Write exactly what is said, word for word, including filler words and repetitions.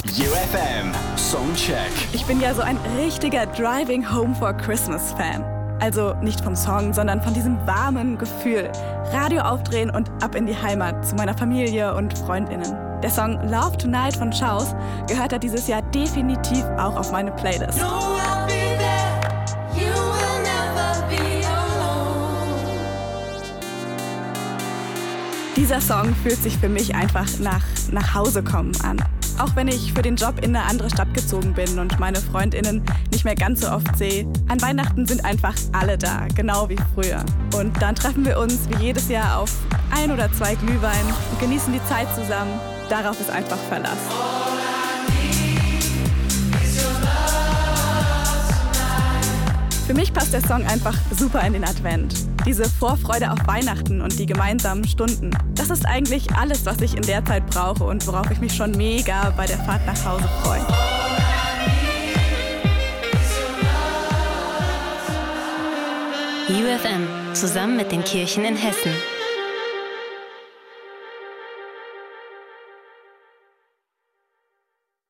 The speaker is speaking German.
U F M Songcheck. Ich bin ja so ein richtiger Driving Home for Christmas Fan. Also nicht vom Song, sondern von diesem warmen Gefühl. Radio aufdrehen und ab in die Heimat zu meiner Familie und FreundInnen. Der Song Love Tonight von Shouse gehört da dieses Jahr definitiv auch auf meine Playlist. Dieser Song fühlt sich für mich einfach nach nach Hause kommen an. Auch wenn ich für den Job in eine andere Stadt gezogen bin und meine FreundInnen nicht mehr ganz so oft sehe, an Weihnachten sind einfach alle da, genau wie früher. Und dann treffen wir uns wie jedes Jahr auf ein oder zwei Glühwein und genießen die Zeit zusammen. Darauf ist einfach Verlass. Für mich passt der Song einfach super in den Advent. Diese Vorfreude auf Weihnachten und die gemeinsamen Stunden. Das ist eigentlich alles, was ich in der Zeit brauche und worauf ich mich schon mega bei der Fahrt nach Hause freue. U F M, zusammen mit den Kirchen in Hessen.